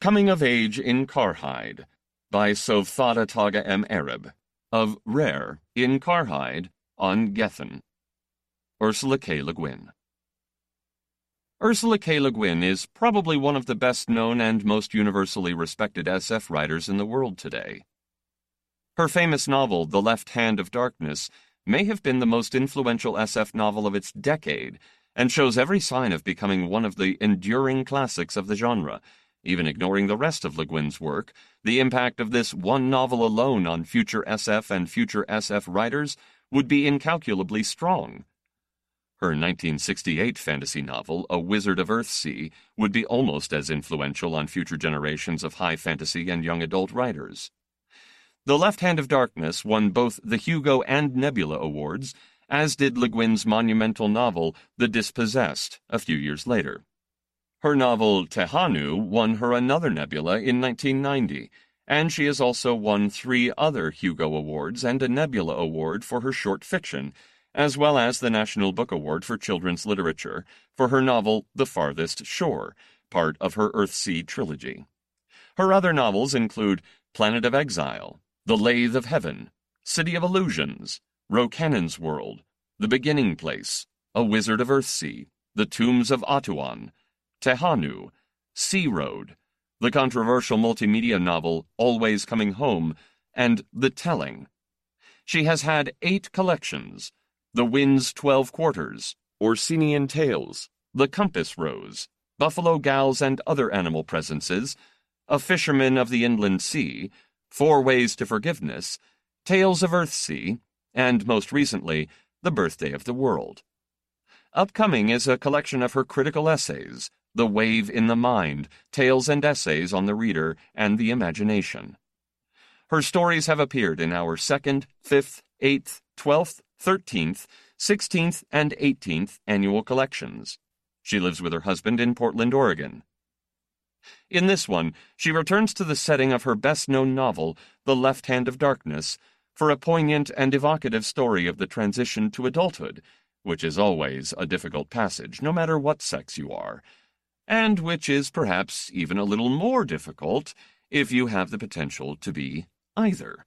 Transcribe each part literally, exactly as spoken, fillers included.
Coming of Age in Karhide by Sovthada Taga M. Arab, of Rare in Karhide on Gethin. Ursula K. Le Guin. Ursula K. Le Guin is probably one of the best-known and most universally respected S F writers in the world today. Her famous novel, The Left Hand of Darkness, may have been the most influential S F novel of its decade, and shows every sign of becoming one of the enduring classics of the genre. Even ignoring the rest of Le Guin's work, the impact of this one novel alone on future S F and future S F writers would be incalculably strong. Her nineteen sixty-eight fantasy novel, A Wizard of Earthsea, would be almost as influential on future generations of high fantasy and young adult writers. The Left Hand of Darkness won both the Hugo and Nebula Awards, as did Le Guin's monumental novel, The Dispossessed, a few years later. Her novel, Tehanu, won her another Nebula in nineteen ninety, and she has also won three other Hugo Awards and a Nebula Award for her short fiction, as well as the National Book Award for Children's Literature for her novel The Farthest Shore, part of her Earthsea trilogy. Her other novels include Planet of Exile, The Lathe of Heaven, City of Illusions, Rocannon's World, The Beginning Place, A Wizard of Earthsea, The Tombs of Atuan, Tehanu, Sea Road, the controversial multimedia novel Always Coming Home, and The Telling. She has had eight collections: The Wind's Twelve Quarters, Orsinian Tales, The Compass Rose, Buffalo Gals and Other Animal Presences, A Fisherman of the Inland Sea, Four Ways to Forgiveness, Tales of Earthsea, and most recently, The Birthday of the World. Upcoming is a collection of her critical essays, The Wave in the Mind, Tales and Essays on the Reader and the Imagination. Her stories have appeared in our second, fifth, eighth, twelfth, thirteenth, sixteenth, and eighteenth annual collections. She lives with her husband in Portland, Oregon. In this one, she returns to the setting of her best-known novel, The Left Hand of Darkness, for a poignant and evocative story of the transition to adulthood, which is always a difficult passage, no matter what sex you are, and which is perhaps even a little more difficult if you have the potential to be either.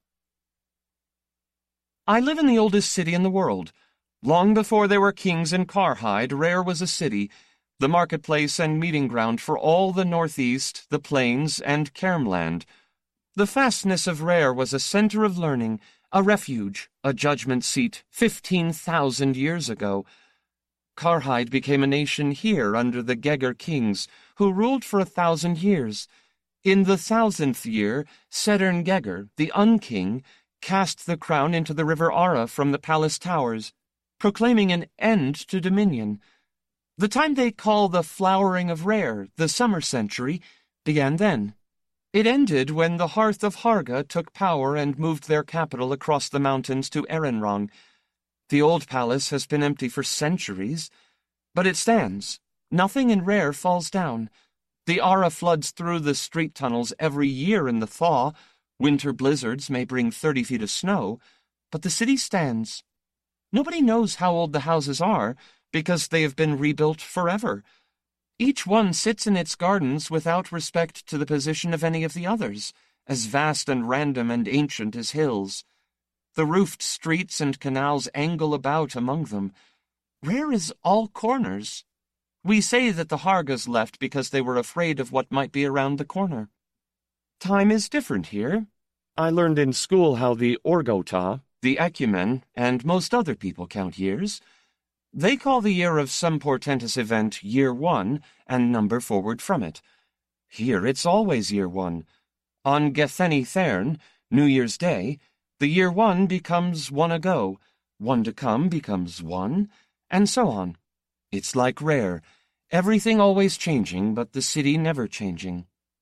I live in the oldest city in the world. Long before there were kings in Karhide, Rare was a city, the marketplace and meeting ground for all the Northeast, the Plains, and Cairnland. The fastness of Rare was a center of learning, a refuge, a judgment seat, fifteen thousand years ago. Karhide became a nation here under the Gegger kings, who ruled for a thousand years. In the thousandth year, Sedern Gegger, the Unking, cast the crown into the river Ara from the palace towers, proclaiming an end to dominion. The time they call the flowering of Rare, the summer century, began then. It ended when the Hearth of Harga took power and moved their capital across the mountains to Erenrong. The old palace has been empty for centuries, but it stands. Nothing in Rare falls down. The Ara floods through the street tunnels every year in the thaw. Winter blizzards may bring thirty feet of snow, but the city stands. Nobody knows how old the houses are, because they have been rebuilt forever. Each one sits in its gardens without respect to the position of any of the others, as vast and random and ancient as hills. The roofed streets and canals angle about among them. Rare is all corners. We say that the Hargas left because they were afraid of what might be around the corner. Time is different here. I learned in school how the Orgota, the Ecumen, and most other people count years. They call the year of some portentous event year one and number forward from it. Here it's always year one. On Getheni Thern, New Year's Day, the year one becomes one ago, one to come becomes one, and so on. It's like Rare, everything always changing, but the city never changing.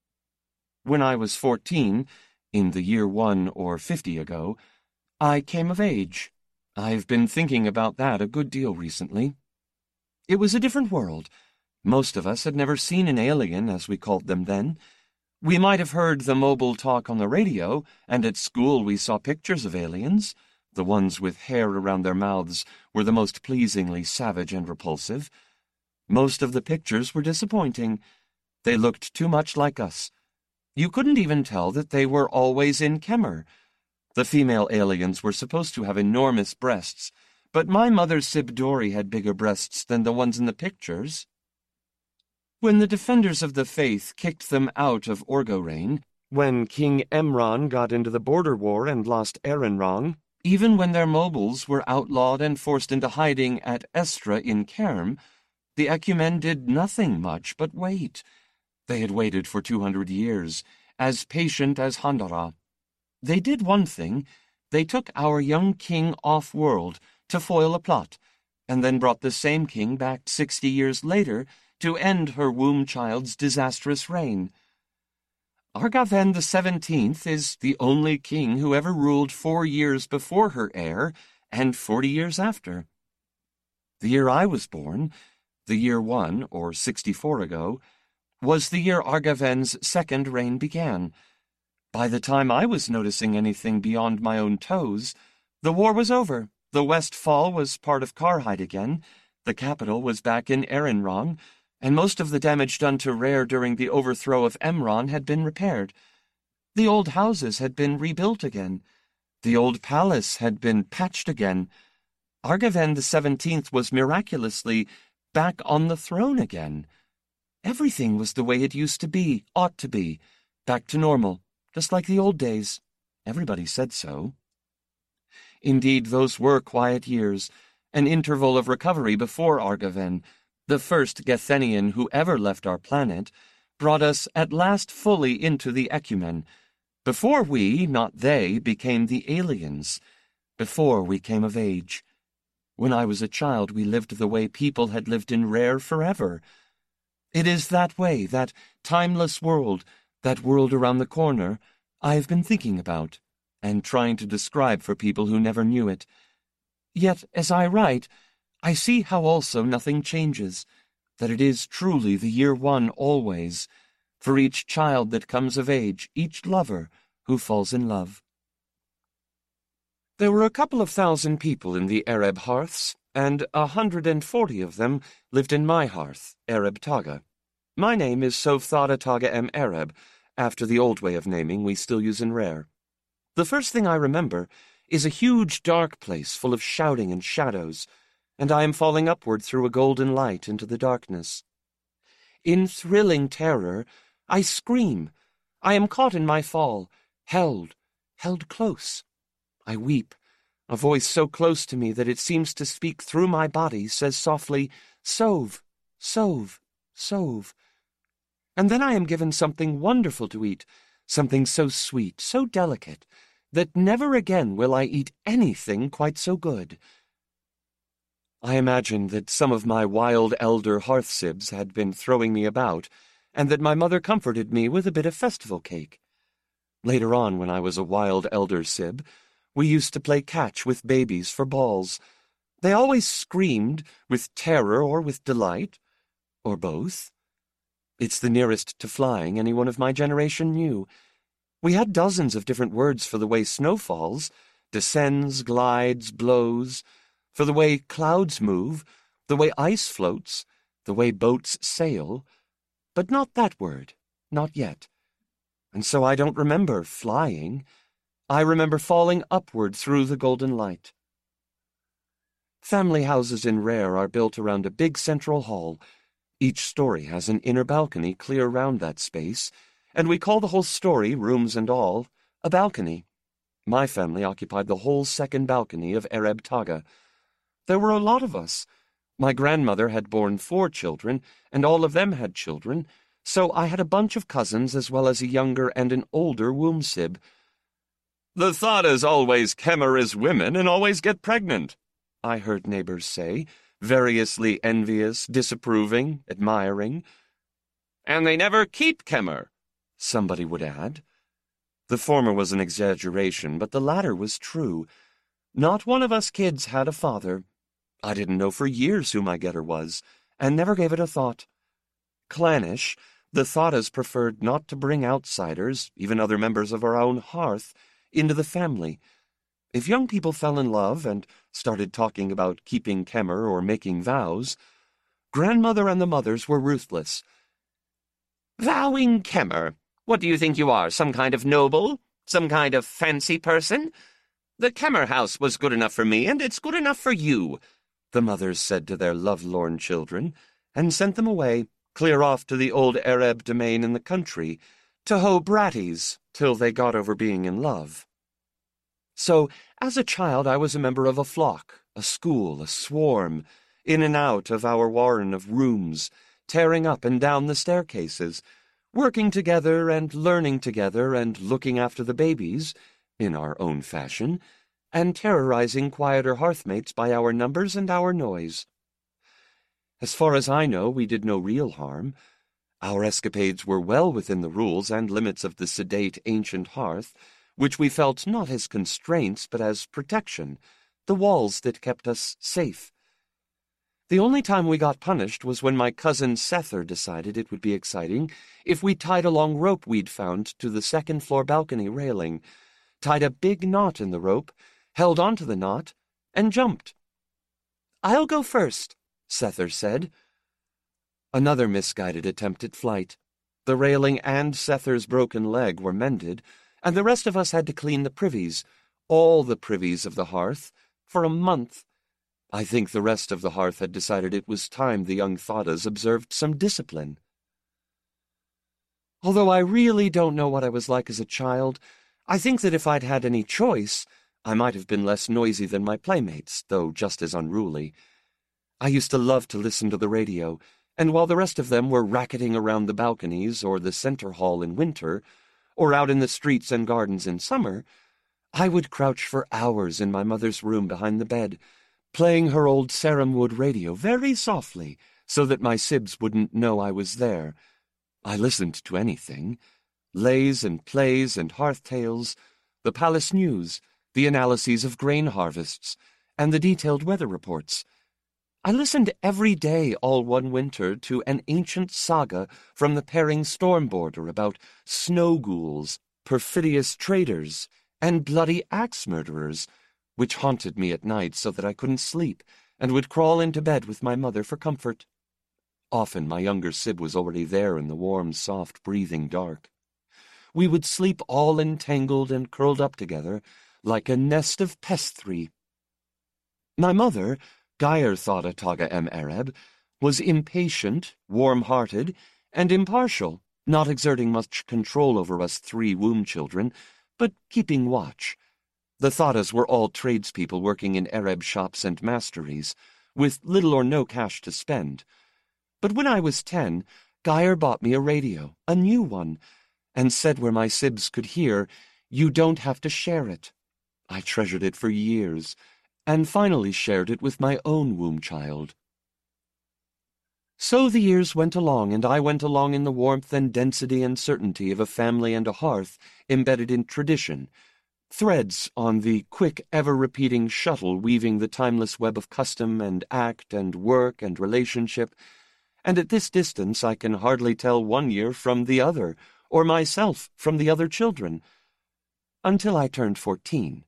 When I was fourteen, in the year one or fifty ago, I came of age. I've been thinking about that a good deal recently. It was a different world. Most of us had never seen an alien, as we called them then. We might have heard the mobile talk on the radio, and at school we saw pictures of aliens. The ones with hair around their mouths were the most pleasingly savage and repulsive. Most of the pictures were disappointing. They looked too much like us. You couldn't even tell that they were always in Kemer. The female aliens were supposed to have enormous breasts, but my mother's Sibdori had bigger breasts than the ones in the pictures. When the defenders of the faith kicked them out of Orgoreign, when King Emron got into the border war and lost Erenrong, even when their mobiles were outlawed and forced into hiding at Estra in Kerm, the Ecumen did nothing much but wait. They had waited for two hundred years, as patient as Handara. They did one thing. They took our young king off-world to foil a plot, and then brought the same king back sixty years later to end her womb child's disastrous reign. Argaven the Seventeenth is the only king who ever ruled four years before her heir and forty years after. The year I was born, the year one, or sixty-four ago, was the year Argaven's second reign began. By the time I was noticing anything beyond my own toes, the war was over. The Westfall was part of Karhide again, the capital was back in Erenrong, and most of the damage done to Rare during the overthrow of Emron had been repaired. The old houses had been rebuilt again. The old palace had been patched again. Argaven the Seventeenth was miraculously back on the throne again. Everything was the way it used to be, ought to be, back to normal, just like the old days. Everybody said so. Indeed, those were quiet years, an interval of recovery before Argaven, the first Gethenian who ever left our planet, brought us at last fully into the Ecumen, before we, not they, became the aliens, before we came of age. When I was a child, we lived the way people had lived in Rare forever. It is that way, that timeless world, that world around the corner, I have been thinking about, and trying to describe for people who never knew it. Yet, as I write, I see how also nothing changes, that it is truly the year one always, for each child that comes of age, each lover who falls in love. There were a couple of thousand people in the Ereb hearths, and a hundred and forty of them lived in my hearth, Ereb Taga. My name is Sovthada Taga M. Ereb, after the old way of naming we still use in Rare. The first thing I remember is a huge dark place full of shouting and shadows, and I am falling upward through a golden light into the darkness. In thrilling terror, I scream. I am caught in my fall, held, held close. I weep. A voice so close to me that it seems to speak through my body says softly, "Sov, Sov, Sov." And then I am given something wonderful to eat, something so sweet, so delicate, that never again will I eat anything quite so good. I imagined that some of my wild elder hearthsibs had been throwing me about, and that my mother comforted me with a bit of festival cake. Later on, when I was a wild elder sib, we used to play catch with babies for balls. They always screamed, with terror or with delight, or both. It's the nearest to flying anyone of my generation knew. We had dozens of different words for the way snow falls, descends, glides, blows, for the way clouds move, the way ice floats, the way boats sail, but not that word, not yet. And so I don't remember flying. I remember falling upward through the golden light. Family houses in Rare are built around a big central hall. Each story has an inner balcony clear round that space, and we call the whole story, rooms and all, a balcony. My family occupied the whole second balcony of Ereb Taga. There were a lot of us. My grandmother had borne four children, and all of them had children, so I had a bunch of cousins as well as a younger and an older womb sib. "The Thadas always Kemer as women and always get pregnant," I heard neighbors say, variously envious, disapproving, admiring. "And they never keep Kemer," somebody would add. The former was an exaggeration, but the latter was true. Not one of us kids had a father. I didn't know for years who my getter was, and never gave it a thought. Clannish, the Thadas preferred not to bring outsiders, even other members of our own hearth, into the family. If young people fell in love and started talking about keeping Kemer or making vows, grandmother and the mothers were ruthless. "Vowing Kemer. What do you think you are, some kind of noble? Some kind of fancy person? The Kemmer house was good enough for me, and it's good enough for you," the mothers said to their lovelorn children, and sent them away, clear off to the old Arab domain in the country, to hoe bratties, till they got over being in love. So, as a child, I was a member of a flock, a school, a swarm, in and out of our warren of rooms, tearing up and down the staircases, working together and learning together and looking after the babies, in our own fashion, and terrorizing quieter hearthmates by our numbers and our noise. As far as I know, we did no real harm. Our escapades were well within the rules and limits of the sedate ancient hearth, which we felt not as constraints but as protection, the walls that kept us safe. The only time we got punished was when my cousin Sether decided it would be exciting if we tied a long rope we'd found to the second-floor balcony railing, tied a big knot in the rope, held onto the knot, and jumped. "I'll go first," Sether said. Another misguided attempt at flight. The railing and Sether's broken leg were mended, and the rest of us had to clean the privies, all the privies of the hearth, for a month. I think the rest of the hearth had decided it was time the young Thottas observed some discipline. Although I really don't know what I was like as a child, I think that if I'd had any choice, I might have been less noisy than my playmates, though just as unruly. I used to love to listen to the radio, and while the rest of them were racketing around the balconies or the center hall in winter, or out in the streets and gardens in summer, I would crouch for hours in my mother's room behind the bed, playing her old Saramwood radio very softly so that my sibs wouldn't know I was there. I listened to anything. Lays and plays and hearth tales, the palace news, the analyses of grain harvests, and the detailed weather reports. I listened every day all one winter to an ancient saga from the Perring storm border about snow ghouls, perfidious traders, and bloody axe murderers, which haunted me at night so that I couldn't sleep, and would crawl into bed with my mother for comfort. Often my younger sib was already there in the warm, soft, breathing dark. We would sleep all entangled and curled up together, like a nest of pesthree. My mother, Geyer Thoughta Taga M. Arab, was impatient, warm-hearted, and impartial, not exerting much control over us three womb children, but keeping watch. The Thottas were all tradespeople working in Arab shops and masteries, with little or no cash to spend. But when I was ten, Geyer bought me a radio, a new one, and said where my sibs could hear, "You don't have to share it." I treasured it for years, and finally shared it with my own womb child. So the years went along, and I went along in the warmth and density and certainty of a family and a hearth embedded in tradition, threads on the quick, ever-repeating shuttle weaving the timeless web of custom and act and work and relationship, and at this distance I can hardly tell one year from the other, or myself from the other children, until I turned fourteen.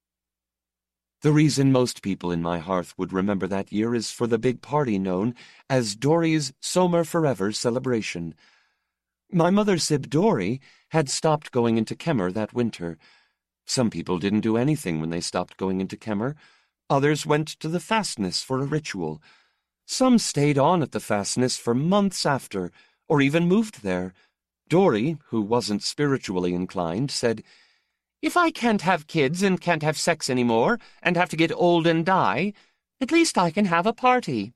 The reason most people in my hearth would remember that year is for the big party known as Dory's Somer Forever celebration. My mother Sib Dory had stopped going into Kemmer that winter. Some people didn't do anything when they stopped going into Kemmer. Others went to the fastness for a ritual. Some stayed on at the fastness for months after, or even moved there. Dory, who wasn't spiritually inclined, said, "If I can't have kids and can't have sex anymore, and have to get old and die, at least I can have a party."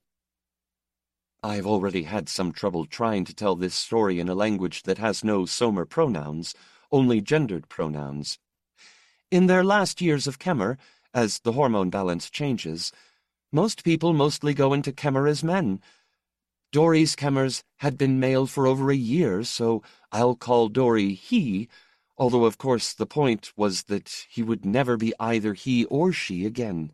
I've already had some trouble trying to tell this story in a language that has no Somer pronouns, only gendered pronouns. In their last years of Kemmer, as the hormone balance changes, most people mostly go into Kemmer as men. Dory's Kemmers had been male for over a year, so I'll call Dory he, although of course the point was that he would never be either he or she again.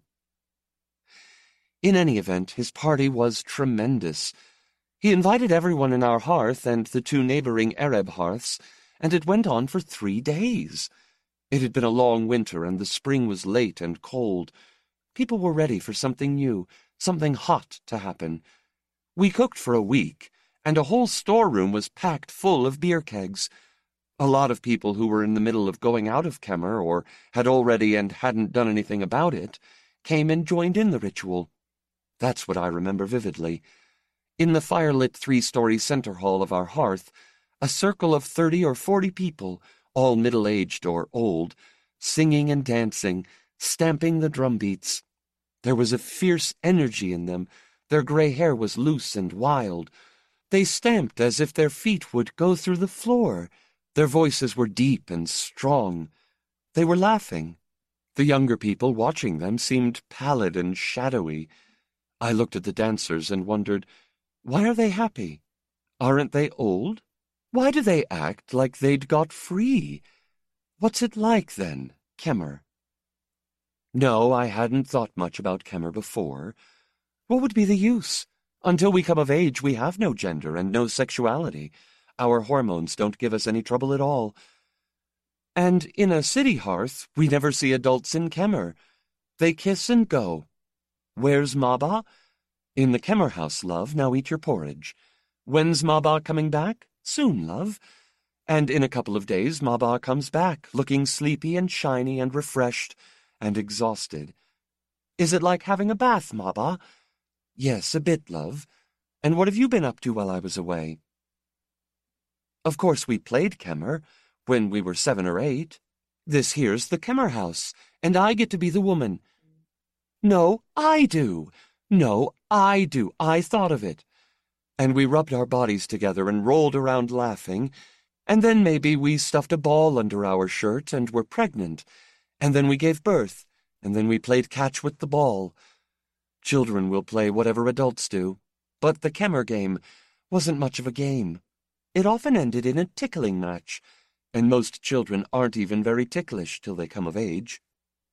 In any event, his party was tremendous. He invited everyone in our hearth and the two neighboring Arab hearths, and it went on for three days. It had been a long winter, and the spring was late and cold. People were ready for something new, something hot to happen. We cooked for a week, and a whole storeroom was packed full of beer kegs. A lot of people who were in the middle of going out of Kemmer, or had already and hadn't done anything about it, came and joined in the ritual. That's what I remember vividly. In the firelit three-story center hall of our hearth, a circle of thirty or forty people, all middle-aged or old, singing and dancing, stamping the drum beats. There was a fierce energy in them. Their gray hair was loose and wild. They stamped as if their feet would go through the floor. Their voices were deep and strong. They were laughing. The younger people watching them seemed pallid and shadowy. I looked at the dancers and wondered, why are they happy? Aren't they old? Why do they act like they'd got free? What's it like, then, Kemmer? No, I hadn't thought much about Kemmer before. What would be the use? Until we come of age, we have no gender and no sexuality. Our hormones don't give us any trouble at all. And in a city hearth, we never see adults in Kemmer. They kiss and go. Where's Maba? In the Kemmer house, love. Now eat your porridge. When's Maba coming back? Soon, love. And in a couple of days, Maba comes back, looking sleepy and shiny and refreshed and exhausted. Is it like having a bath, Maba? Yes, a bit, love. And what have you been up to while I was away? Of course we played Kemmer, when we were seven or eight. This here's the Kemmer house, and I get to be the woman. No, I do. No, I do. I thought of it. And we rubbed our bodies together and rolled around laughing, and then maybe we stuffed a ball under our shirt and were pregnant, and then we gave birth, and then we played catch with the ball. Children will play whatever adults do, but the Kemmer game wasn't much of a game. It often ended in a tickling match, and most children aren't even very ticklish till they come of age.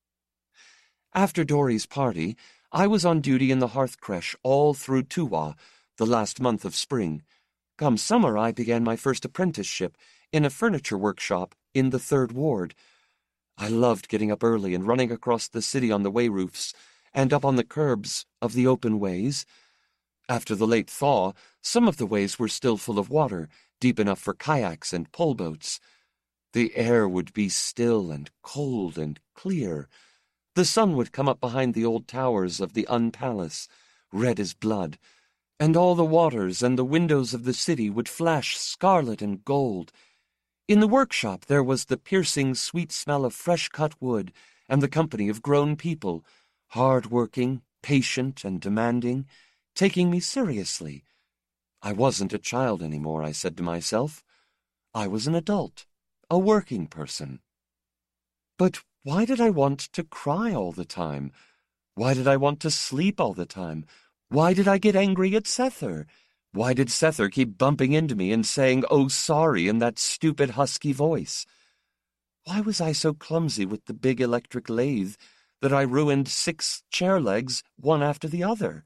After Dory's party, I was on duty in the hearth creche all through Tuwa, the last month of spring. Come summer, I began my first apprenticeship in a furniture workshop in the Third Ward. I loved getting up early and running across the city on the way roofs and up on the curbs of the open ways. After the late thaw, some of the ways were still full of water, deep enough for kayaks and pole boats. The air would be still and cold and clear. The sun would come up behind the old towers of the Un Palace, red as blood, and all the waters and the windows of the city would flash scarlet and gold. In the workshop there was the piercing sweet smell of fresh-cut wood and the company of grown people, hard-working, patient, and demanding, taking me seriously. I wasn't a child anymore, I said to myself. I was an adult, a working person. But why did I want to cry all the time? Why did I want to sleep all the time? Why did I get angry at Sether? Why did Sether keep bumping into me and saying, "Oh, sorry," in that stupid husky voice? Why was I so clumsy with the big electric lathe that I ruined six chair legs one after the other?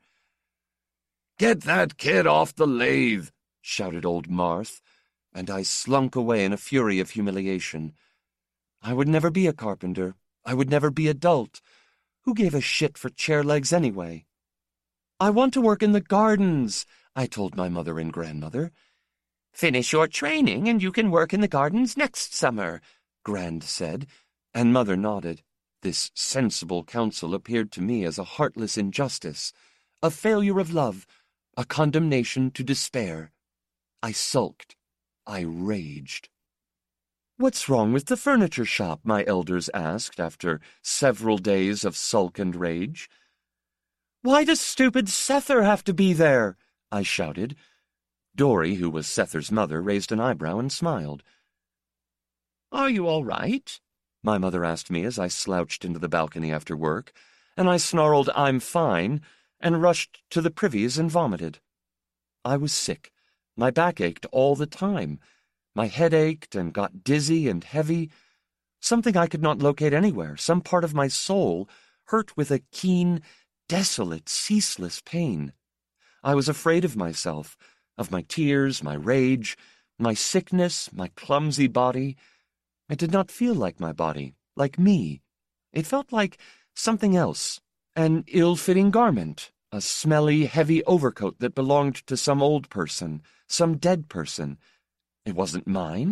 "Get that kid off the lathe!" shouted old Marth, and I slunk away in a fury of humiliation. I would never be a carpenter. I would never be adult. Who gave a shit for chair legs anyway? "I want to work in the gardens," I told my mother and grandmother. "Finish your training and you can work in the gardens next summer," Grand said, and Mother nodded. This sensible counsel appeared to me as a heartless injustice, a failure of love, a condemnation to despair. I sulked. I raged. "What's wrong with the furniture shop?" my elders asked after several days of sulk and rage. "Why does stupid Sether have to be there?" I shouted. Dory, who was Sether's mother, raised an eyebrow and smiled. "Are you all right?" my mother asked me as I slouched into the balcony after work, and I snarled, "I'm fine," and rushed to the privies and vomited. I was sick. My back ached all the time. My head ached and got dizzy and heavy. Something I could not locate anywhere, some part of my soul, hurt with a keen, desolate, ceaseless pain. I was afraid of myself, of my tears, my rage, my sickness, my clumsy body. It did not feel like my body, like me. It felt like something else, an ill-fitting garment, a smelly, heavy overcoat that belonged to some old person, some dead person. It wasn't mine.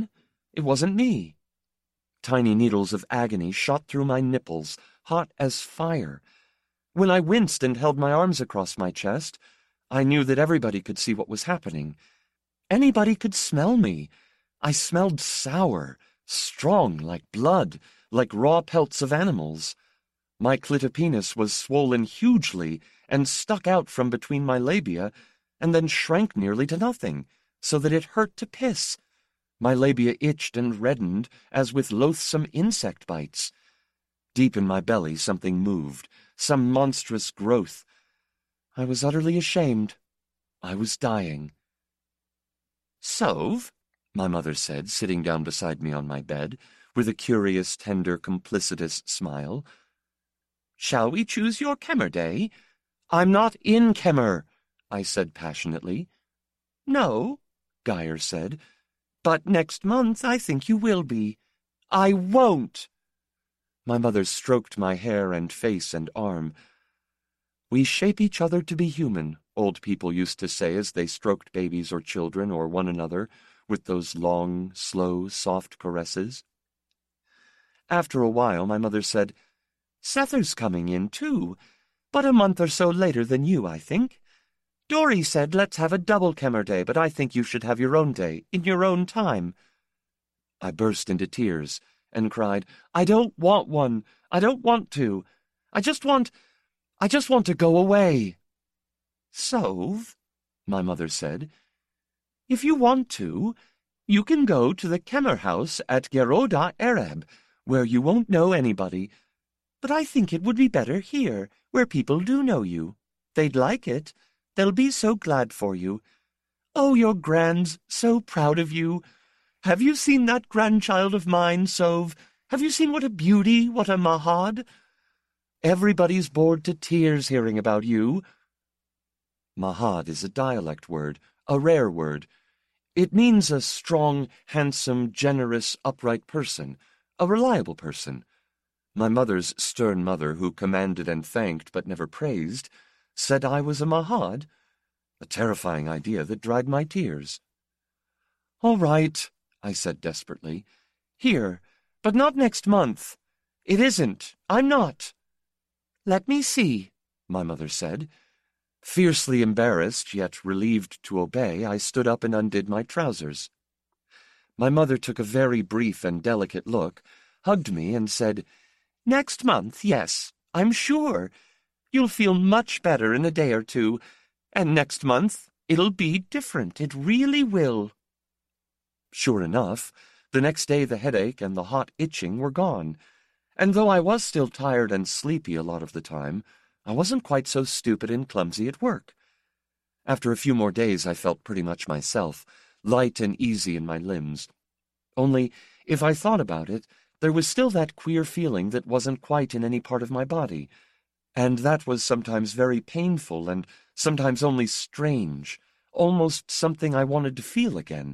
It wasn't me. Tiny needles of agony shot through my nipples, hot as fire. When I winced and held my arms across my chest, I knew that everybody could see what was happening. Anybody could smell me. I smelled sour, strong like blood, like raw pelts of animals. My clitopenis was swollen hugely and stuck out from between my labia, and then shrank nearly to nothing, so that it hurt to piss. My labia itched and reddened as with loathsome insect bites. Deep in my belly something moved, some monstrous growth. I was utterly ashamed. I was dying. "Sove," my mother said, sitting down beside me on my bed, with a curious, tender, complicitous smile. "Shall we choose your Kemmer day?" "I'm not in Kemmer," I said passionately. "No," Geyer said, "but next month I think you will be." "I won't!" My mother stroked my hair and face and arm. "We shape each other to be human," old people used to say as they stroked babies or children or one another with those long, slow, soft caresses. After a while my mother said, "Sether's coming in, too, but a month or so later than you, I think. Dory said let's have a double Kemmer day, but I think you should have your own day, in your own time." I burst into tears and cried, "I don't want one. I don't want to. I just want... I just want to go away." "Sove," my mother said, "if you want to, you can go to the Kemmer house at Geroda Arab, where you won't know anybody. But I think it would be better here, where people do know you. They'd like it. They'll be so glad for you. Oh, your grand's so proud of you. Have you seen that grandchild of mine, Sove? Have you seen what a beauty, what a mahad? Everybody's bored to tears hearing about you." Mahad is a dialect word, a rare word. It means a strong, handsome, generous, upright person, a reliable person. My mother's stern mother, who commanded and thanked but never praised, said I was a mahad, a terrifying idea that dried my tears. "All right," I said desperately. "Here, but not next month. It isn't. I'm not." "Let me see," my mother said. Fiercely embarrassed, yet relieved to obey, I stood up and undid my trousers. My mother took a very brief and delicate look, hugged me, and said, "Next month, yes, I'm sure. You'll feel much better in a day or two, and next month it'll be different. It really will." Sure enough, the next day the headache and the hot itching were gone, and though I was still tired and sleepy a lot of the time, I wasn't quite so stupid and clumsy at work. After a few more days I felt pretty much myself, light and easy in my limbs. Only, if I thought about it, there was still that queer feeling that wasn't quite in any part of my body, and that was sometimes very painful and sometimes only strange, almost something I wanted to feel again.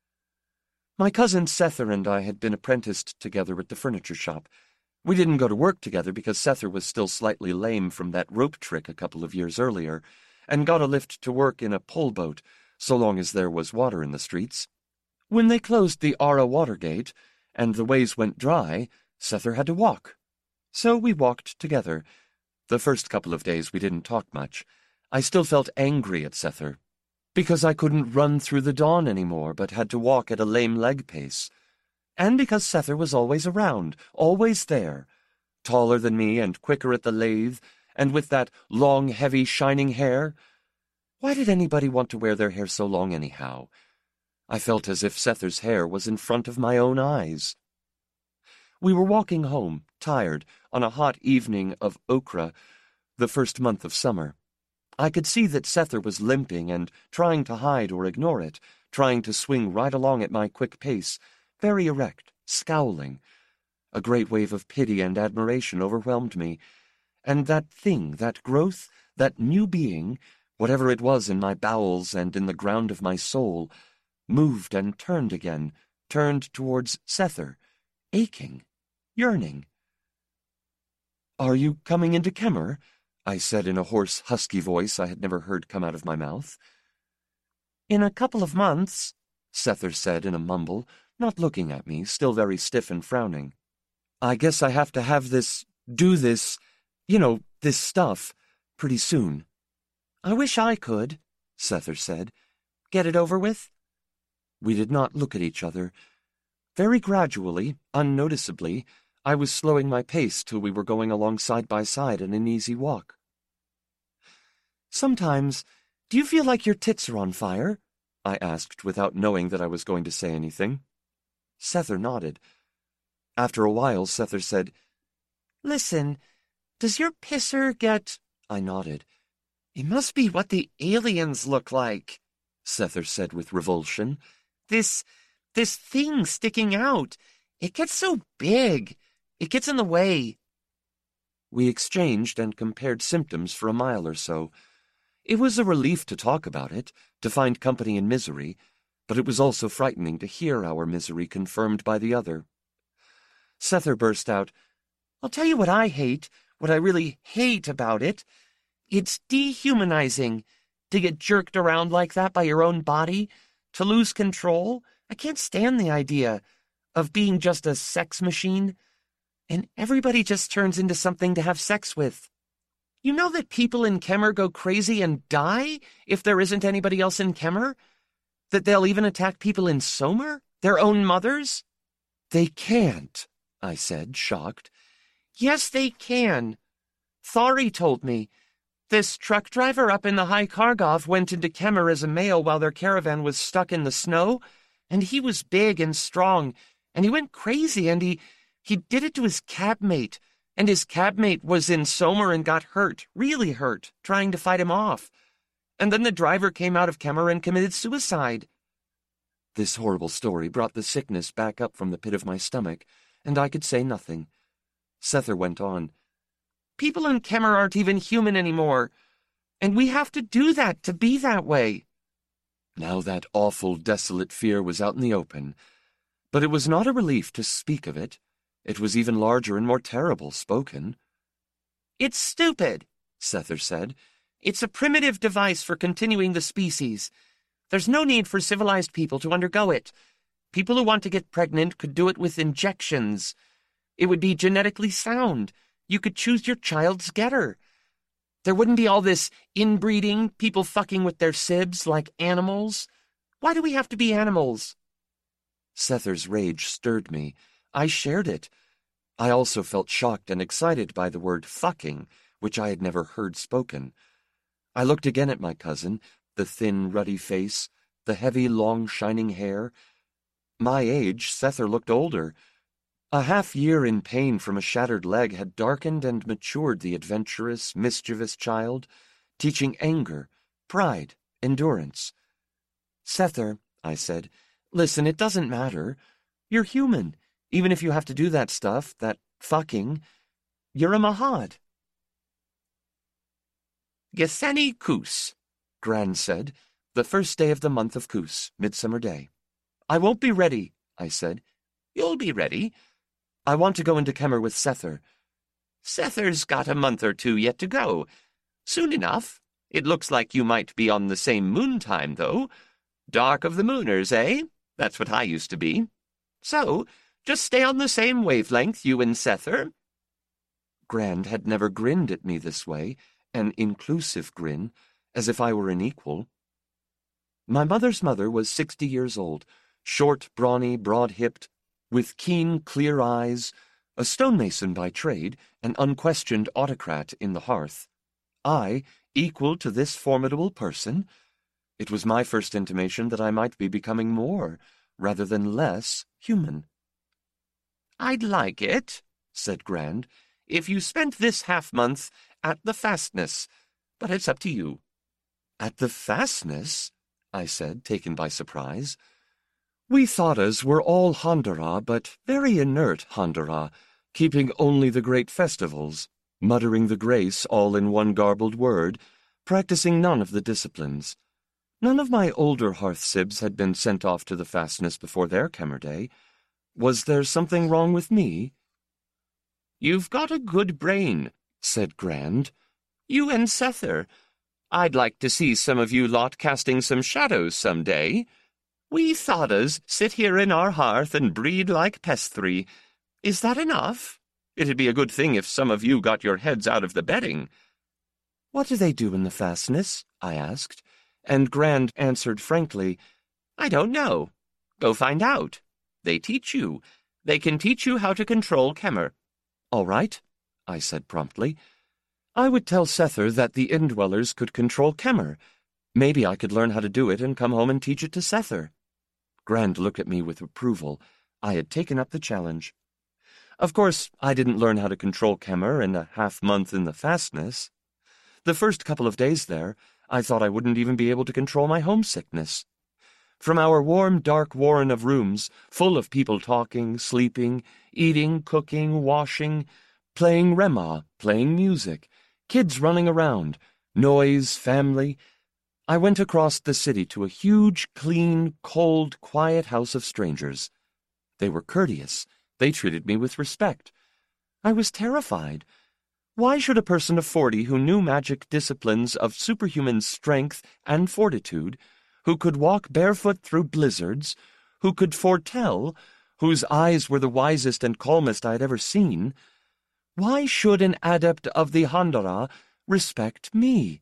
My cousin Sether and I had been apprenticed together at the furniture shop. We didn't go to work together because Sether was still slightly lame from that rope trick a couple of years earlier, and got a lift to work in a pole boat, so long as there was water in the streets. When they closed the Ara Watergate, and the ways went dry, Sether had to walk. So we walked together. The first couple of days we didn't talk much. I still felt angry at Sether, because I couldn't run through the dawn any more, but had to walk at a lame leg pace. And because Sether was always around, always there, taller than me and quicker at the lathe, and with that long, heavy, shining hair. Why did anybody want to wear their hair so long anyhow? I felt as if Sether's hair was in front of my own eyes. We were walking home, tired, on a hot evening of Okra, the first month of summer. I could see that Sether was limping and trying to hide or ignore it, trying to swing right along at my quick pace, very erect, scowling. A great wave of pity and admiration overwhelmed me, and that thing, that growth, that new being, whatever it was in my bowels and in the ground of my soul, moved and turned again, turned towards Sether, aching, yearning. "Are you coming into Kemmer?" I said in a hoarse, husky voice I had never heard come out of my mouth. "In a couple of months," Sether said in a mumble, not looking at me, still very stiff and frowning. I guess I have to have this, do this, you know, this stuff, pretty soon. I wish I could, Sether said. Get it over with? We did not look at each other. Very gradually, unnoticeably, I was slowing my pace till we were going along side by side in an easy walk. Sometimes, do you feel like your tits are on fire? I asked without knowing that I was going to say anything. Sether nodded. After a while, Sether said, Listen, does your pisser get... I nodded. It must be what the aliens look like, Sether said with revulsion. This, this thing sticking out. It gets so big. It gets in the way. We exchanged and compared symptoms for a mile or so. It was a relief to talk about it, to find company in misery, but it was also frightening to hear our misery confirmed by the other. Sether burst out, I'll tell you what I hate, what I really hate about it. It's dehumanizing. To get jerked around like that by your own body, to lose control. I can't stand the idea of being just a sex machine, and everybody just turns into something to have sex with. You know that people in Kemer go crazy and die if there isn't anybody else in Kemer? That they'll even attack people in Somer? Their own mothers? They can't, I said, shocked. Yes, they can. Thari told me. This truck driver up in the High Kargov went into Kemer as a male while their caravan was stuck in the snow, and he was big and strong, and he went crazy, and he, he did it to his cabmate, and his cabmate was in Somer and got hurt, really hurt, trying to fight him off. And then the driver came out of Kemer and committed suicide. This horrible story brought the sickness back up from the pit of my stomach, and I could say nothing. Sether went on. People in Kemer aren't even human anymore, and we have to do that to be that way. Now that awful, desolate fear was out in the open, but it was not a relief to speak of it. It was even larger and more terrible spoken. It's stupid, Sether said. It's a primitive device for continuing the species. There's no need for civilized people to undergo it. People who want to get pregnant could do it with injections. It would be genetically sound. You could choose your child's getter. There wouldn't be all this inbreeding, people fucking with their sibs like animals. Why do we have to be animals? Sether's rage stirred me. I shared it. I also felt shocked and excited by the word fucking, which I had never heard spoken. I looked again at my cousin, the thin, ruddy face, the heavy, long, shining hair. My age, Sether looked older. A half year in pain from a shattered leg had darkened and matured the adventurous, mischievous child, teaching anger, pride, endurance. Sether, I said, listen, it doesn't matter. You're human. Even if you have to do that stuff, that fucking, you're a Mahad. Geseni Kus, Gran said, the first day of the month of Kus, Midsummer Day. I won't be ready, I said. You'll be ready. I want to go into Kemer with Sether. Sether's got a month or two yet to go. Soon enough. It looks like you might be on the same moon time, though. Dark of the Mooners, eh? That's what I used to be. So, just stay on the same wavelength, you and Sether. Grand had never grinned at me this way, an inclusive grin, as if I were an equal. My mother's mother was sixty years old, short, brawny, broad-hipped, with keen, clear eyes, a stonemason by trade, an unquestioned autocrat in the hearth. I, equal to this formidable person? It was my first intimation that I might be becoming more, rather than less, human. I'd like it, said Grand, if you spent this half-month at the fastness, but it's up to you. At the fastness? I said, taken by surprise. We Thadas were all Handara, but very inert Handara, keeping only the great festivals, muttering the grace all in one garbled word, practicing none of the disciplines. None of my older hearth-sibs had been sent off to the fastness before their Kemer day. Was there something wrong with me? You've got a good brain, said Grand. You and Sether. I'd like to see some of you lot casting some shadows some day. We Thadas sit here in our hearth and breed like pestry. Is that enough? It'd be a good thing if some of you got your heads out of the bedding." "What do they do in the fastness?" I asked, and Grand answered frankly, "I don't know. Go find out. They teach you. They can teach you how to control Kemmer." "All right," I said promptly. I would tell Sether that the Indwellers could control Kemmer. Maybe I could learn how to do it and come home and teach it to Sether. Grand looked at me with approval. I had taken up the challenge. Of course, I didn't learn how to control Kemmer in a half-month in the fastness. The first couple of days there, I thought I wouldn't even be able to control my homesickness. From our warm, dark warren of rooms, full of people talking, sleeping, eating, cooking, washing, playing Rema, playing music, kids running around, noise, family, I went across the city to a huge, clean, cold, quiet house of strangers. They were courteous. They treated me with respect. I was terrified. Why should a person of forty who knew magic disciplines of superhuman strength and fortitude, who could walk barefoot through blizzards, who could foretell, whose eyes were the wisest and calmest I had ever seen, why should an adept of the Handara respect me?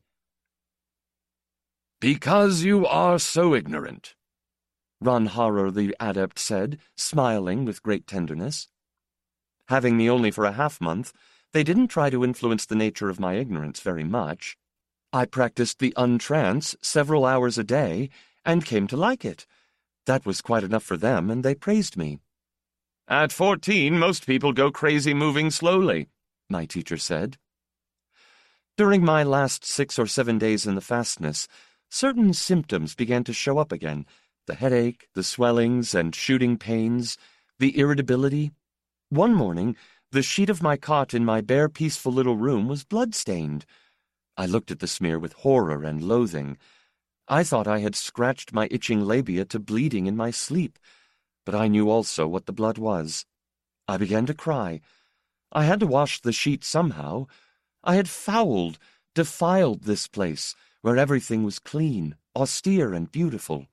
"Because you are so ignorant," Ranharar the adept said, smiling with great tenderness. Having me only for a half-month, they didn't try to influence the nature of my ignorance very much. I practiced the untrance several hours a day and came to like it. That was quite enough for them, and they praised me. "At fourteen, most people go crazy moving slowly," my teacher said. During my last six or seven days in the fastness, certain symptoms began to show up again, the headache, the swellings and shooting pains, the irritability. One morning, the sheet of my cot in my bare, peaceful little room was blood-stained. I looked at the smear with horror and loathing. I thought I had scratched my itching labia to bleeding in my sleep, but I knew also what the blood was. I began to cry. I had to wash the sheet somehow. I had fouled, defiled this place, where everything was clean, austere, and beautiful.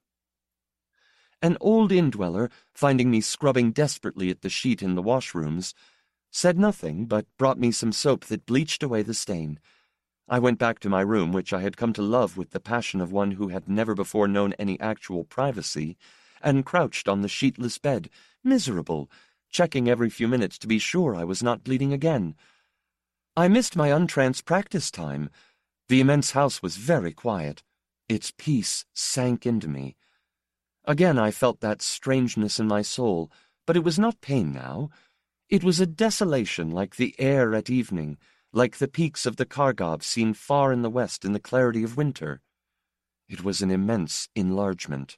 An old indweller, finding me scrubbing desperately at the sheet in the washrooms, said nothing, but brought me some soap that bleached away the stain. I went back to my room, which I had come to love with the passion of one who had never before known any actual privacy, and crouched on the sheetless bed, miserable, checking every few minutes to be sure I was not bleeding again. I missed my untrance practice time. The immense house was very quiet. Its peace sank into me. Again I felt that strangeness in my soul, but it was not pain now. It was a desolation like the air at evening, like the peaks of the Khargov seen far in the west in the clarity of winter. It was an immense enlargement.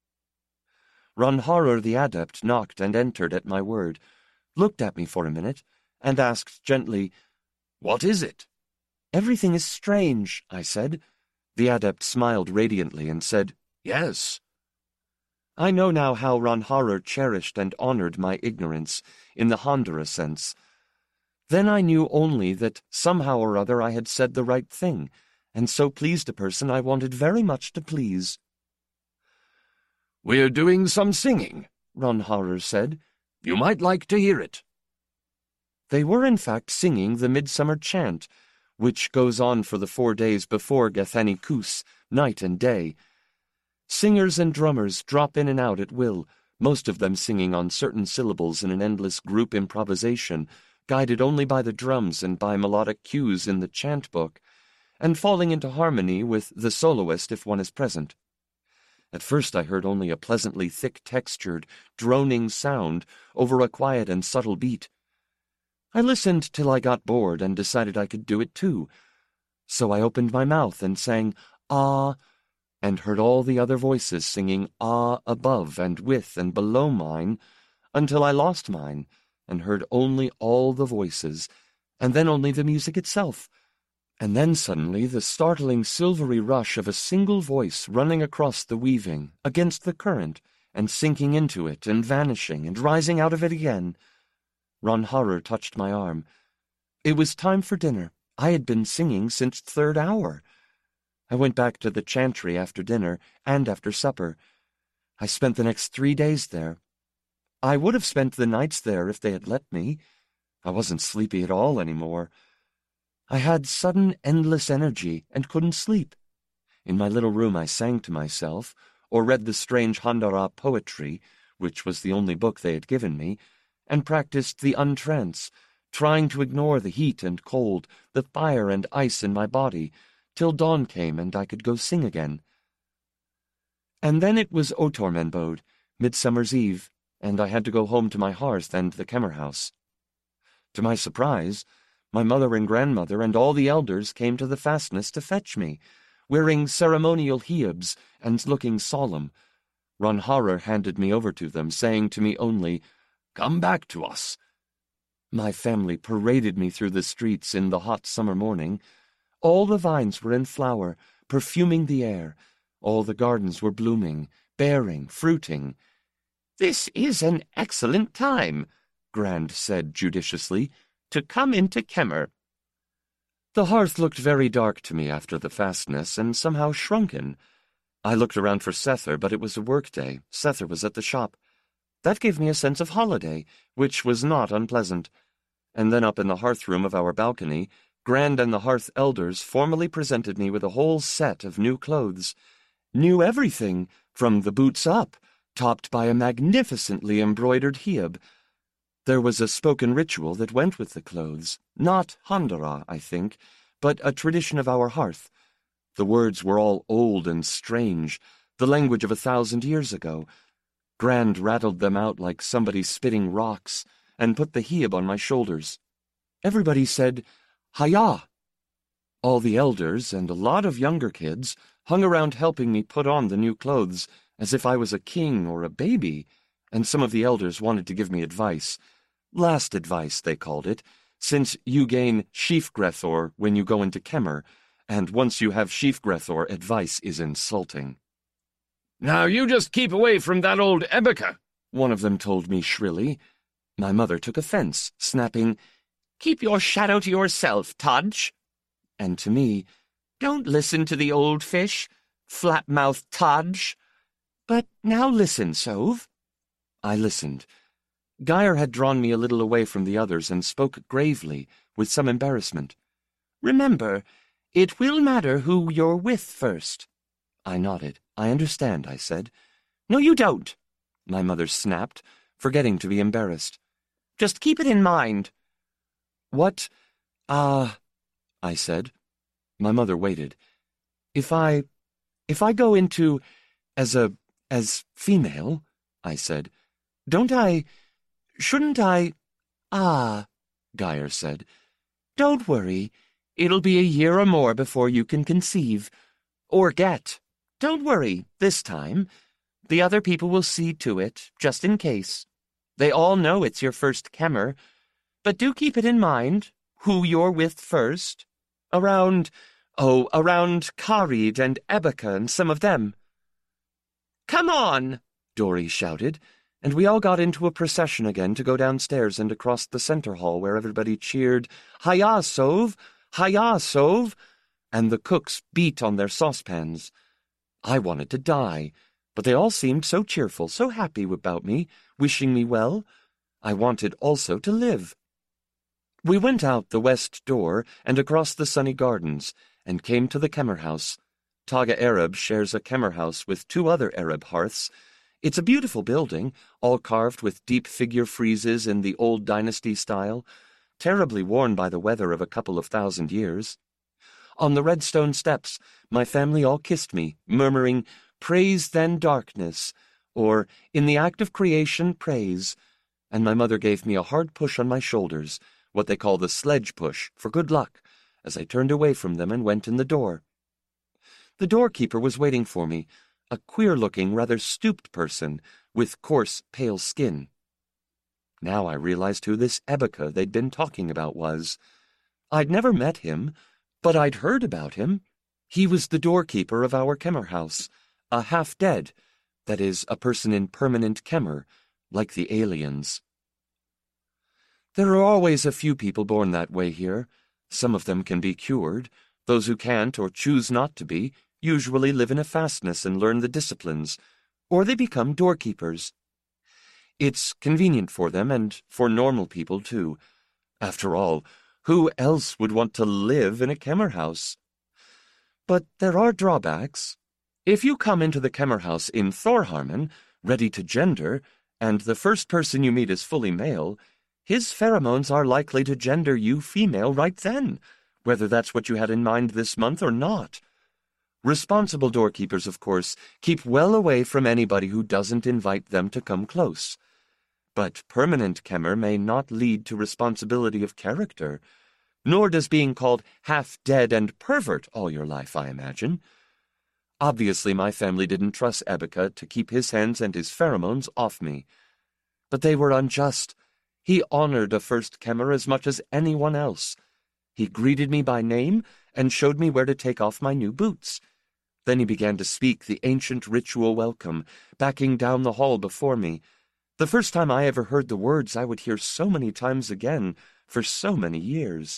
Ranharar the adept knocked and entered at my word, looked at me for a minute, and asked gently, "What is it?" "Everything is strange," I said. The adept smiled radiantly and said, "Yes." I know now how Ranharar cherished and honored my ignorance, in the Handara sense. Then I knew only that somehow or other I had said the right thing, and so pleased a person I wanted very much to please. "We're doing some singing," Ranharar said. "You might like to hear it." They were in fact singing the Midsummer Chant, which goes on for the four days before Gethani Kus, night and day. Singers and drummers drop in and out at will, most of them singing on certain syllables in an endless group improvisation, guided only by the drums and by melodic cues in the chant book, and falling into harmony with the soloist if one is present. At first I heard only a pleasantly thick-textured, droning sound over a quiet and subtle beat. I listened till I got bored and decided I could do it too. So I opened my mouth and sang "Ah," and heard all the other voices singing "Ah" above and with and below mine, until I lost mine, and heard only all the voices, and then only the music itself, and then suddenly the startling silvery rush of a single voice running across the weaving, against the current, and sinking into it, and vanishing, and rising out of it again. Ranharar touched my arm. It was time for dinner. I had been singing since third hour. I went back to the chantry after dinner, and after supper. I spent the next three days there. I would have spent the nights there if they had let me. I wasn't sleepy at all anymore. I had sudden endless energy and couldn't sleep. In my little room I sang to myself, or read the strange Handara poetry, which was the only book they had given me, and practiced the untrance, trying to ignore the heat and cold, the fire and ice in my body, till dawn came and I could go sing again. And then it was Otormenbode, Midsummer's Eve, and I had to go home to my hearth and the Kemmer house. To my surprise, my mother and grandmother and all the elders came to the fastness to fetch me, wearing ceremonial hiebs and looking solemn. Ronharer handed me over to them, saying to me only, "Come back to us." My family paraded me through the streets in the hot summer morning. All the vines were in flower, perfuming the air. All the gardens were blooming, bearing, fruiting. "This is an excellent time," Grand said judiciously, "to come into Kemmer." The hearth looked very dark to me after the fastness, and somehow shrunken. I looked around for Sether, but it was a work-day. Sether was at the shop. That gave me a sense of holiday, which was not unpleasant. And then up in the hearth-room of our balcony, Grand and the hearth elders formally presented me with a whole set of new clothes. New everything, from the boots up, topped by a magnificently embroidered hieb. There was a spoken ritual that went with the clothes, not Handara, I think, but a tradition of our hearth. The words were all old and strange, the language of a thousand years ago. Grand rattled them out like somebody spitting rocks, and put the hieb on my shoulders. Everybody said, "Hayah!" All the elders and a lot of younger kids hung around helping me put on the new clothes, as if I was a king or a baby, and some of the elders wanted to give me advice. Last advice, they called it, since you gain Sheafgrethor when you go into Kemmer, and once you have Sheafgrethor, advice is insulting. "Now you just keep away from that old Ebeka," one of them told me shrilly. My mother took offense, snapping, "Keep your shadow to yourself, Tudge." And to me, "Don't listen to the old fish, flap-mouthed Tudge." "But now listen, Sove." I listened. Geyer had drawn me a little away from the others and spoke gravely, with some embarrassment. "Remember, it will matter who you're with first." I nodded. "I understand," I said. "No, you don't," my mother snapped, forgetting to be embarrassed. "Just keep it in mind." "What, ah, uh, I said. My mother waited. If I, if I go into, as a, as female," I said, "don't I, shouldn't I—" "Ah," Geyer said, "don't worry. It'll be a year or more before you can conceive. Or get. Don't worry, this time. The other people will see to it, just in case. They all know it's your first Kemmer. But do keep it in mind, who you're with first. Around, oh, around Karid and Ebeka and some of them." "Come on!" Dory shouted, and we all got into a procession again to go downstairs and across the center hall where everybody cheered, "Hayah, Sove! Hayah, Sove!" and the cooks beat on their saucepans. I wanted to die, but they all seemed so cheerful, so happy about me, wishing me well. I wanted also to live. We went out the west door and across the sunny gardens, and came to the Kemmer house. Taga Arab shares a Kemmer house with two other Arab hearths. It's a beautiful building, all carved with deep figure friezes in the old dynasty style, terribly worn by the weather of a couple of thousand years. On the red stone steps, my family all kissed me, murmuring, "Praise then darkness," or "In the act of creation, praise," and my mother gave me a hard push on my shoulders, what they call the sledge push, for good luck, as I turned away from them and went in the door. The doorkeeper was waiting for me, a queer-looking, rather stooped person, with coarse, pale skin. Now I realized who this Ebeka they'd been talking about was. I'd never met him, but I'd heard about him. He was the doorkeeper of our Kemmer house, a half-dead, that is, a person in permanent Kemmer, like the aliens. There are always a few people born that way here. Some of them can be cured. Those who can't or choose not to be usually live in a fastness and learn the disciplines, or they become doorkeepers. It's convenient for them, and for normal people, too. After all, who else would want to live in a Kemmerhaus? But there are drawbacks. If you come into the Kemmerhaus in Thorharmen, ready to gender, and the first person you meet is fully male, his pheromones are likely to gender you female right then, whether that's what you had in mind this month or not. Responsible doorkeepers, of course, keep well away from anybody who doesn't invite them to come close. But permanent Kemmer may not lead to responsibility of character, nor does being called half-dead and pervert all your life, I imagine. Obviously, my family didn't trust Ebeke to keep his hands and his pheromones off me. But they were unjust. He honored a first Kemmer as much as anyone else. He greeted me by name and showed me where to take off my new boots. Then he began to speak the ancient ritual welcome, backing down the hall before me. The first time I ever heard the words I would hear so many times again for so many years.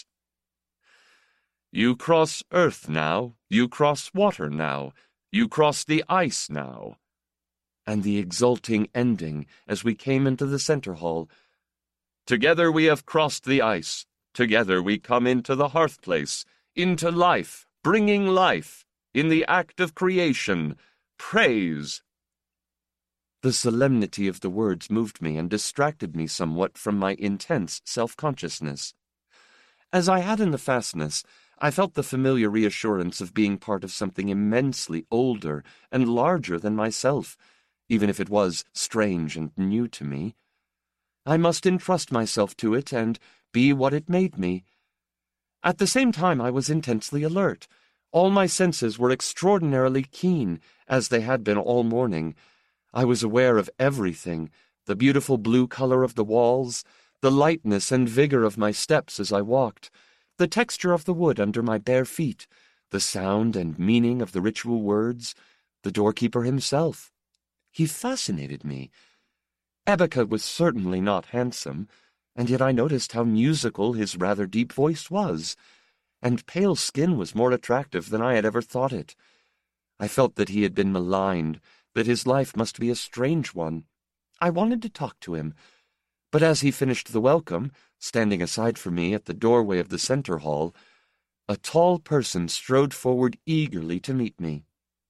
You cross earth now, you cross water now, you cross the ice now. And the exulting ending as we came into the center hall. Together we have crossed the ice, together we come into the hearthplace, into life, bringing life, in the act of creation, praise. The solemnity of the words moved me and distracted me somewhat from my intense self-consciousness. As I had in the fastness, I felt the familiar reassurance of being part of something immensely older and larger than myself, even if it was strange and new to me. I must entrust myself to it and be what it made me. At the same time, I was intensely alert. All my senses were extraordinarily keen, as they had been all morning. I was aware of everything, the beautiful blue color of the walls, the lightness and vigor of my steps as I walked, the texture of the wood under my bare feet, the sound and meaning of the ritual words, the doorkeeper himself. He fascinated me. Ebeke was certainly not handsome, and yet I noticed how musical his rather deep voice was, and pale skin was more attractive than I had ever thought it. I felt that he had been maligned, that his life must be a strange one. I wanted to talk to him, but as he finished the welcome, standing aside from me at the doorway of the center hall, a tall person strode forward eagerly to meet me.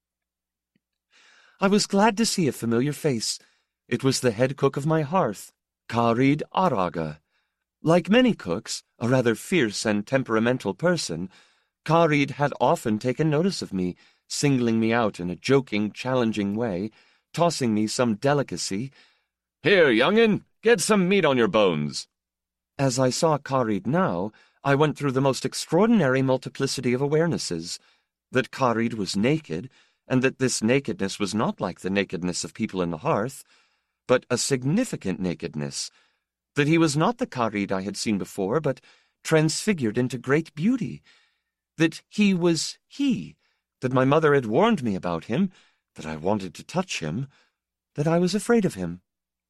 I was glad to see a familiar face. It was the head cook of my hearth, Karid Araga. Like many cooks, a rather fierce and temperamental person, Karid had often taken notice of me, singling me out in a joking, challenging way, tossing me some delicacy. "Here, young'un, get some meat on your bones." As I saw Karid now, I went through the most extraordinary multiplicity of awarenesses, that Karid was naked, and that this nakedness was not like the nakedness of people in the hearth, but a significant nakedness, that he was not the Karid I had seen before, but transfigured into great beauty, that he was he, that my mother had warned me about him, that I wanted to touch him, that I was afraid of him.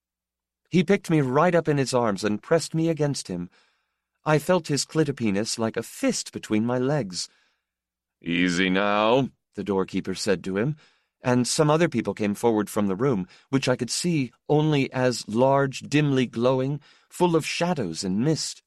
He picked me right up in his arms and pressed me against him. I felt his clitopenis like a fist between my legs. "Easy now," the doorkeeper said to him, and some other people came forward from the room, which I could see only as large, dimly glowing, full of shadows and mist.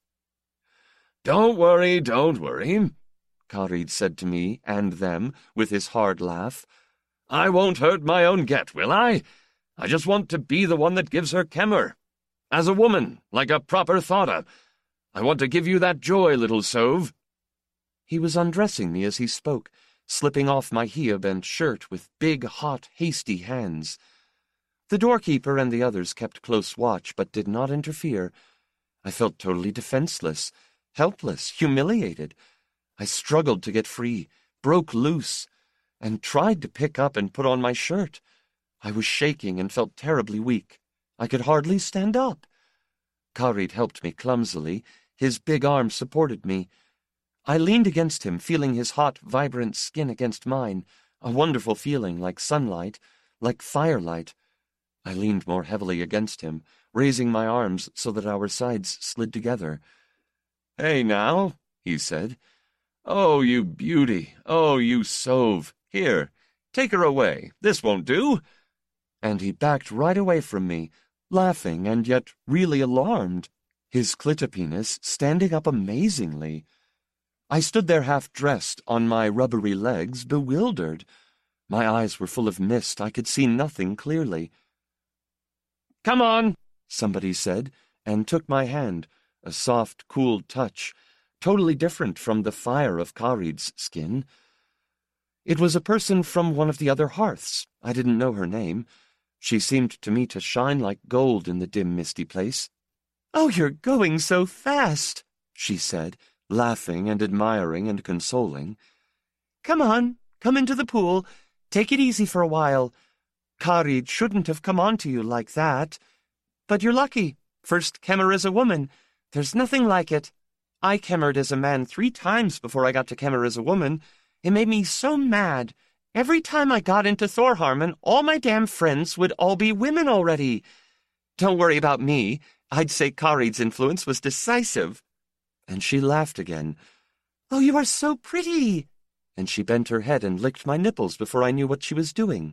"Don't worry, don't worry," Karid said to me and them with his hard laugh. "I won't hurt my own get, will I? I just want to be the one that gives her Kemmer. As a woman, like a proper Thada. I want to give you that joy, little Sove." He was undressing me as he spoke, slipping off my hijab and shirt with big, hot, hasty hands. The doorkeeper and the others kept close watch, but did not interfere. I felt totally defenseless, helpless, humiliated. I struggled to get free, broke loose, and tried to pick up and put on my shirt. I was shaking and felt terribly weak. I could hardly stand up. Karid helped me clumsily. His big arm supported me. I leaned against him, feeling his hot, vibrant skin against mine, a wonderful feeling like sunlight, like firelight. I leaned more heavily against him, raising my arms so that our sides slid together. "Hey, now," he said. "Oh, you beauty! Oh, you Sove! Here, take her away. This won't do." and he backed right away from me, laughing and yet really alarmed, his clitopenis standing up amazingly. I stood there half-dressed, on my rubbery legs, bewildered. My eyes were full of mist. I could see nothing clearly. "Come on," somebody said, and took my hand, a soft, cool touch, totally different from the fire of Kharid's skin. It was a person from one of the other hearths. I didn't know her name. She seemed to me to shine like gold in the dim, misty place. "Oh, you're going so fast," she said, laughing and admiring and consoling. "Come on, come into the pool. Take it easy for a while. Kharid shouldn't have come on to you like that. But you're lucky. First Khmer as a woman. There's nothing like it. I Khemered as a man three times before I got to Khmer as a woman. It made me so mad. Every time I got into Thorharmon, all my damn friends would all be women already. Don't worry about me. I'd say Kharid's influence was decisive." And she laughed again. "Oh, you are so pretty!" And she bent her head and licked my nipples before I knew what she was doing.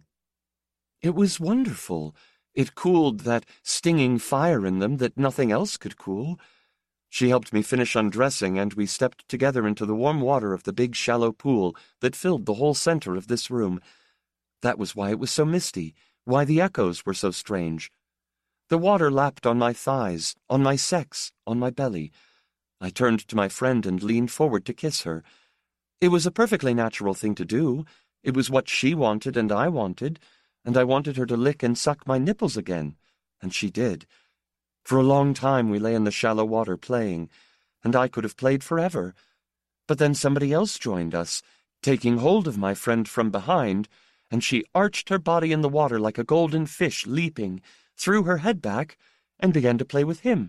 It was wonderful. It cooled that stinging fire in them that nothing else could cool. She helped me finish undressing, and we stepped together into the warm water of the big shallow pool that filled the whole center of this room. That was why it was so misty, why the echoes were so strange. The water lapped on my thighs, on my sex, on my belly. I turned to my friend and leaned forward to kiss her. It was a perfectly natural thing to do. It was what she wanted and I wanted, and I wanted her to lick and suck my nipples again, and she did. For a long time we lay in the shallow water playing, and I could have played forever. But then somebody else joined us, taking hold of my friend from behind, and she arched her body in the water like a golden fish leaping, threw her head back, and began to play with him.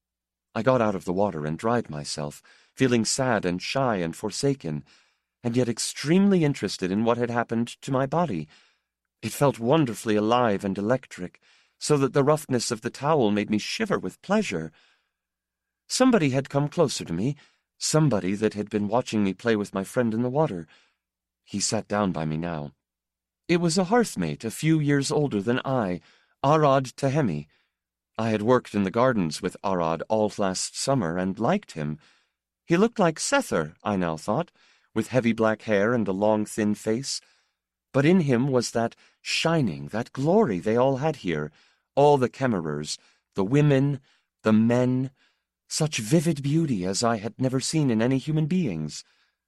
I got out of the water and dried myself, feeling sad and shy and forsaken, and yet extremely interested in what had happened to my body. It felt wonderfully alive and electric, so that the roughness of the towel made me shiver with pleasure. Somebody had come closer to me, somebody that had been watching me play with my friend in the water. He sat down by me now. It was a hearthmate a few years older than I, Arad Tahemi. I had worked in the gardens with Arad all last summer and liked him. He looked like Sether, I now thought, with heavy black hair and a long, thin face. But in him was that shining, that glory they all had here, all the Khmerers, the women, the men, such vivid beauty as I had never seen in any human beings.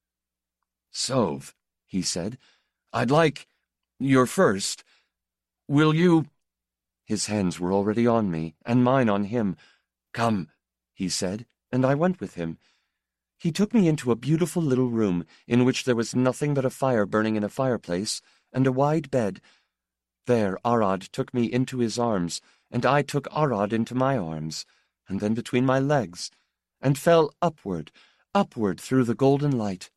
"Sov," he said, "I'd like... you're first. Will you—" His hands were already on me, and mine on him. "Come," he said, and I went with him. He took me into a beautiful little room in which there was nothing but a fire burning in a fireplace and a wide bed. There Arad took me into his arms, and I took Arad into my arms, and then between my legs, and fell upward, upward through the golden light.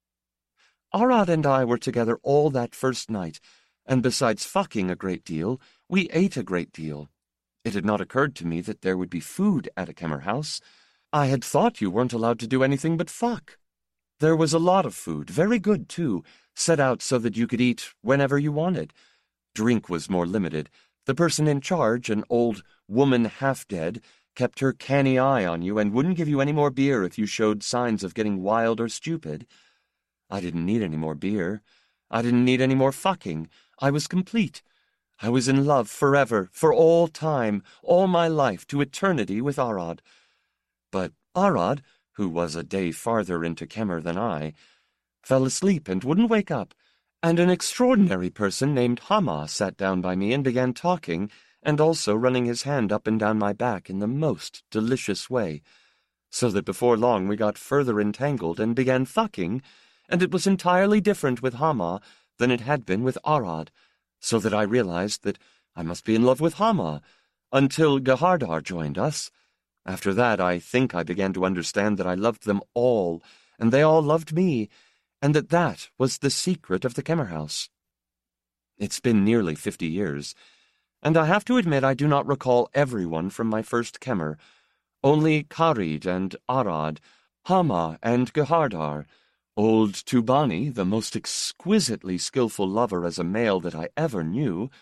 Arad and I were together all that first night, and besides fucking a great deal, we ate a great deal. It had not occurred to me that there would be food at a Khmer house. I had thought you weren't allowed to do anything but fuck. There was a lot of food, very good too, set out so that you could eat whenever you wanted. Drink was more limited. The person in charge, an old woman half-dead, kept her canny eye on you and wouldn't give you any more beer if you showed signs of getting wild or stupid. I didn't need any more beer. I didn't need any more fucking. I was complete. I was in love forever, for all time, all my life, to eternity with Arad. But Arad, who was a day farther into Khmer than I, fell asleep and wouldn't wake up, and an extraordinary person named Hama sat down by me and began talking, and also running his hand up and down my back in the most delicious way, so that before long we got further entangled and began fucking, and it was entirely different with Hama than it had been with Arad, so that I realized that I must be in love with Hama, until Gahardar joined us. After that, I think I began to understand that I loved them all, and they all loved me, and that that was the secret of the Khmer house. It's been nearly fifty years, and I have to admit I do not recall everyone from my first Khmer, only Kharid and Arad, Hama and Gahardar, old Tubani, the most exquisitely skillful lover as a male that I ever knew,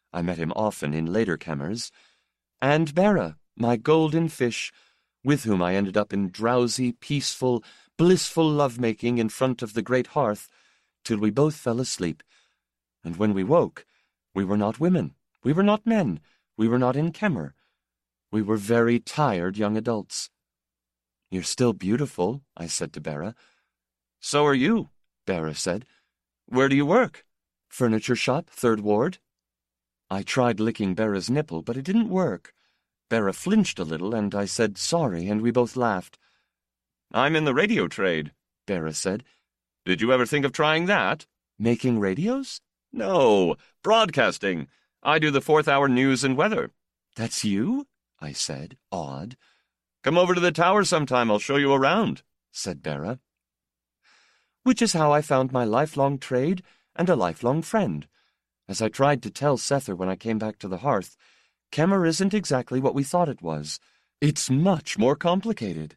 I met him often in later Kemmers, and Bera, my golden fish, with whom I ended up in drowsy, peaceful, blissful love-making in front of the great hearth, till we both fell asleep. And when we woke, we were not women, we were not men, we were not in Kemmer. We were very tired young adults. "You're still beautiful," I said to Bera. "So are you," Bera said. "Where do you work?" "Furniture shop, Third Ward." I tried licking Bera's nipple, but it didn't work. Bera flinched a little, and I said sorry, and we both laughed. "I'm in the radio trade," Bera said. "Did you ever think of trying that?" "Making radios?" "No, broadcasting. I do the fourth hour news and weather." "That's you?" I said, awed. "Come over to the tower sometime, I'll show you around," said Bera. Which is how I found my lifelong trade and a lifelong friend. As I tried to tell Sether when I came back to the hearth, Kemmer isn't exactly what we thought it was. It's much more complicated.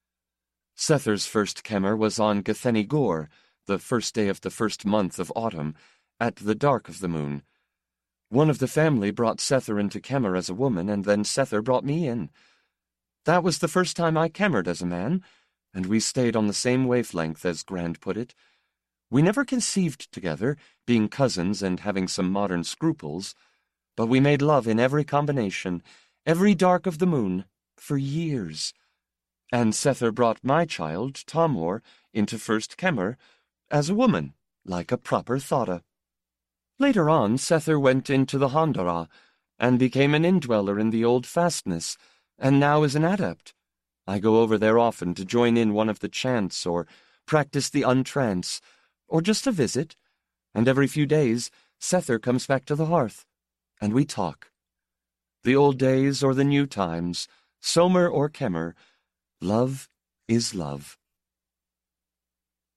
Sether's first Kemmer was on Getheni Gor, the first day of the first month of autumn, at the dark of the moon. One of the family brought Sether into Kemmer as a woman, and then Sether brought me in. That was the first time I Kemmered as a man, and we stayed on the same wavelength, as Grand put it. We never conceived together, being cousins and having some modern scruples, but we made love in every combination, every dark of the moon, for years. And Sether brought my child, Tomor, into first Kemmer, as a woman, like a proper Thada. Later on, Sether went into the Hondara, and became an indweller in the old fastness, and now is an adept. I go over there often to join in one of the chants, or practice the untrance, or just to visit, and every few days Sether comes back to the hearth, and we talk. The old days or the new times, Somer or Kemmer, love is love.